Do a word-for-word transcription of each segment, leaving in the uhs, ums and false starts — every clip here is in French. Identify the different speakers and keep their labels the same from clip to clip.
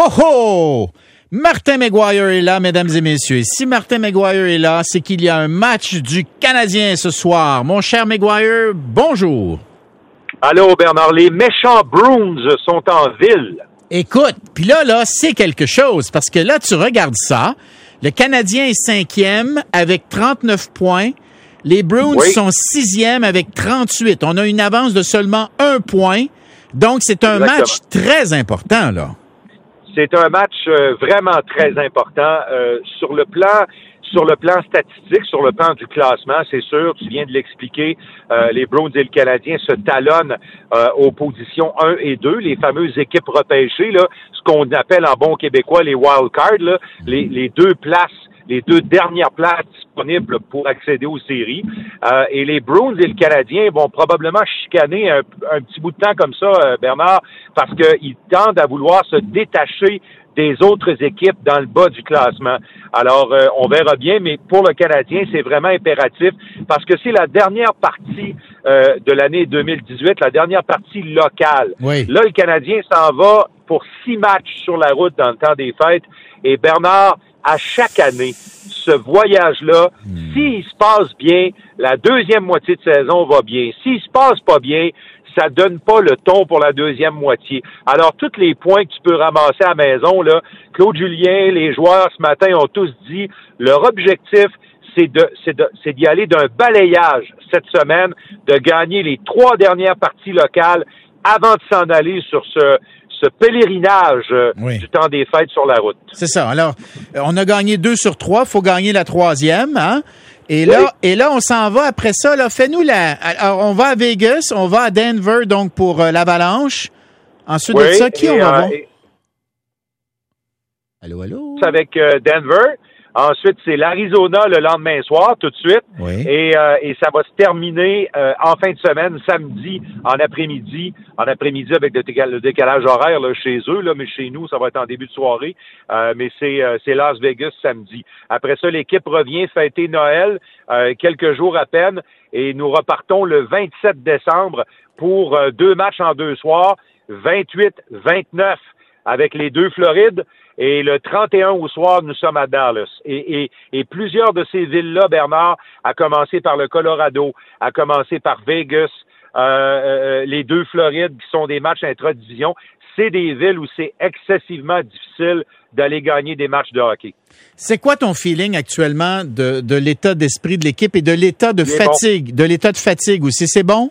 Speaker 1: Ho ho! Martin McGuire est là, mesdames et messieurs. Et si Martin McGuire est là, c'est qu'il y a un match du Canadien ce soir. Mon cher McGuire, bonjour.
Speaker 2: Allô, Bernard. Les méchants Bruins sont en ville.
Speaker 1: Écoute, puis là, là, c'est quelque chose, parce que là, tu regardes ça. Le Canadien est cinquième avec trente-neuf points. Les Bruins oui. sont sixième avec trente-huit. On a une avance de seulement un point. Donc, c'est un Exactement. match très important, là.
Speaker 2: C'est un match euh, vraiment très important euh, sur le plan sur le plan statistique, sur le plan du classement, c'est sûr, tu viens de l'expliquer, euh, les Bruins et le Canadien se talonnent euh, aux positions un et deux, les fameuses équipes repêchées, là, ce qu'on appelle en bon québécois les wild cards, là, les, les deux places, les deux dernières places disponibles pour accéder aux séries. Euh, et les Bruins et le Canadien vont probablement chicaner un, un petit bout de temps comme ça, euh, Bernard, parce qu'ils tendent à vouloir se détacher des autres équipes dans le bas du classement. Alors, euh, on verra bien, mais pour le Canadien, c'est vraiment impératif parce que c'est la dernière partie euh, de l'année deux mille dix-huit, la dernière partie locale.
Speaker 1: Oui.
Speaker 2: Là, le Canadien s'en va pour six matchs sur la route dans le temps des fêtes. Et Bernard, à chaque année, ce voyage-là, mmh. s'il se passe bien, la deuxième moitié de saison va bien. S'il se passe pas bien, ça donne pas le ton pour la deuxième moitié. Alors, tous les points que tu peux ramasser à la maison, là, Claude Julien, les joueurs ce matin ont tous dit, leur objectif, c'est de, c'est de, c'est d'y aller d'un balayage cette semaine, de gagner les trois dernières parties locales avant de s'en aller sur ce, ce pèlerinage oui. du temps des fêtes sur la route.
Speaker 1: C'est ça. Alors, on a gagné deux sur trois, faut gagner la troisième, hein? Et là, oui. et là, on s'en va après ça. Là, fais-nous la. Alors, on va à Vegas, on va à Denver, donc pour euh, l'Avalanche. Ensuite
Speaker 2: oui,
Speaker 1: de ça, qui on va
Speaker 2: euh,
Speaker 1: voir?
Speaker 2: Et...
Speaker 1: Allô, allô.
Speaker 2: C'est avec euh, Denver. Ensuite, c'est l'Arizona le lendemain soir, tout de suite.
Speaker 1: Oui.
Speaker 2: Et, euh, et ça va se terminer euh, en fin de semaine, samedi, en après-midi. En après-midi avec le décalage horaire là, chez eux, là, mais chez nous, ça va être en début de soirée. Euh, mais c'est, euh, c'est Las Vegas samedi. Après ça, l'équipe revient fêter Noël, euh, quelques jours à peine. Et nous repartons le vingt-sept décembre pour euh, deux matchs en deux soirs, vingt-huit vingt-neuf avec les deux Florides. Et le trente et un au soir, nous sommes à Dallas. Et, et, et plusieurs de ces villes-là, Bernard, à commencer par le Colorado, à commencer par Vegas, euh, euh, les deux Florides qui sont des matchs intra-division, c'est des villes où c'est excessivement difficile d'aller gagner des matchs de hockey.
Speaker 1: C'est quoi ton feeling actuellement de, de l'état d'esprit de l'équipe et de l'état de fatigue, bon. de l'état de fatigue aussi? C'est bon?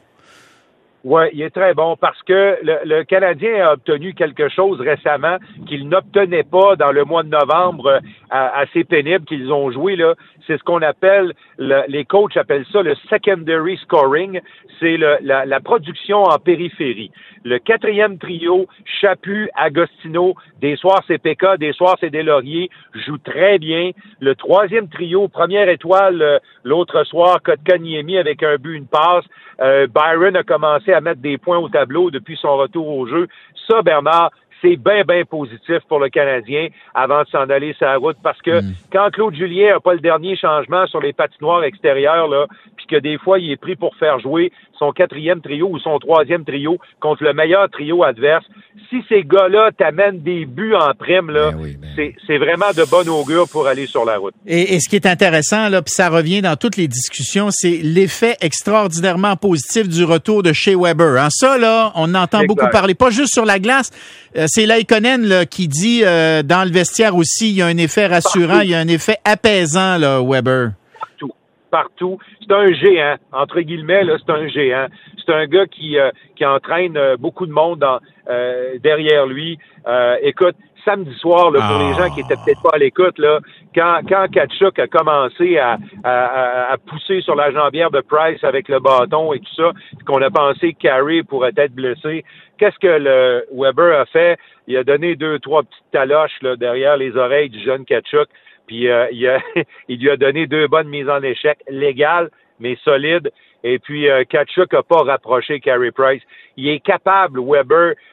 Speaker 2: Oui, il est très bon parce que le, le Canadien a obtenu quelque chose récemment qu'il n'obtenait pas dans le mois de novembre euh, assez pénible qu'ils ont joué, là. C'est ce qu'on appelle, le, les coachs appellent ça le secondary scoring. C'est le, la, la production en périphérie. Le quatrième trio, Chaput, Agostino, des soirs c'est P K, des soirs c'est Deslauriers, joue très bien. Le troisième trio, première étoile, l'autre soir, Kotkaniemi avec un but, une passe. Euh, Byron a commencé à mettre des points au tableau depuis son retour au jeu. Ça, Bernard, c'est bien, bien positif pour le Canadien avant de s'en aller sur la route parce que mmh. quand Claude Julien n'a pas le dernier changement sur les patinoires extérieures, là, puis que des fois, il est pris pour faire jouer son quatrième trio ou son troisième trio contre le meilleur trio adverse, si ces gars-là t'amènent des buts en prime, là, ben oui, ben c'est, c'est vraiment de bon augure pour aller sur la route.
Speaker 1: Et, et ce qui est intéressant, là, puis ça revient dans toutes les discussions, c'est l'effet extraordinairement positif du retour de Shea Weber. Hein? Ça, là, on entend exact. beaucoup parler, pas juste sur la glace. Euh, c'est Laïkonen là, qui dit euh, dans le vestiaire aussi, il y a un effet rassurant, Partout. il y a un effet apaisant, là, Weber.
Speaker 2: Partout. Partout. C'est un géant, entre guillemets, là, c'est un géant. C'est un gars qui, euh, qui entraîne euh, beaucoup de monde dans, euh, derrière lui. Euh, écoute, samedi soir, là, pour oh. les gens qui étaient peut-être pas à l'écoute, là, quand, quand Tkachuk a commencé à, à, à pousser sur la jambière de Price avec le bâton et tout ça, qu'on a pensé que Carey pourrait être blessé, qu'est-ce que le Weber a fait? Il a donné deux, trois petites taloches là, derrière les oreilles du jeune Tkachuk, puis euh, il, a, il lui a donné deux bonnes mises en échec, légales, mais solides. Et puis, euh, Tkachuk n'a pas rapproché Carey Price. Il est capable, Weber,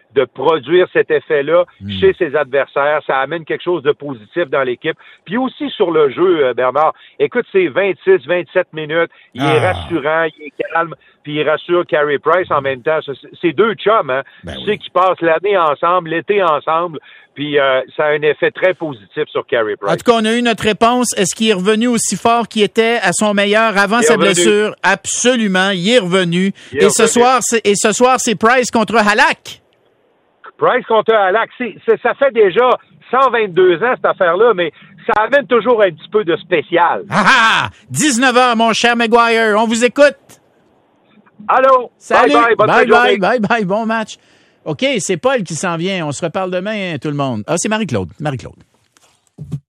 Speaker 2: de produire cet effet-là
Speaker 1: mmh.
Speaker 2: chez ses adversaires. Ça amène quelque chose de positif dans l'équipe. Puis aussi sur le jeu, Bernard, écoute, c'est vingt-six, vingt-sept minutes, il ah. est rassurant, il est calme, puis il rassure Carey Price en même temps. C'est deux chums, hein.
Speaker 1: Ben
Speaker 2: tu
Speaker 1: oui.
Speaker 2: sais qu'ils passent l'année ensemble, l'été ensemble, puis euh, ça a un effet très positif sur Carey Price.
Speaker 1: En tout cas, on a eu notre réponse. Est-ce qu'il est revenu aussi fort qu'il était à son meilleur avant sa
Speaker 2: revenu.
Speaker 1: blessure? Absolument, il est revenu.
Speaker 2: Il est
Speaker 1: et,
Speaker 2: revenu.
Speaker 1: Ce soir, c'est, et ce soir, c'est Price contre Halak.
Speaker 2: Price contre Halak, c'est, c'est, ça fait déjà cent vingt-deux ans, cette affaire-là, mais ça amène toujours un petit peu de spécial.
Speaker 1: Ah ah! dix-neuf heures, mon cher Maguire. On vous écoute.
Speaker 2: Allô?
Speaker 1: Salut!
Speaker 2: Bye bye, bonne
Speaker 1: bye,
Speaker 2: bye,
Speaker 1: bye, bye, bye, bon match. OK, c'est Paul qui s'en vient. On se reparle demain, tout le monde. Ah, c'est Marie-Claude. Marie-Claude.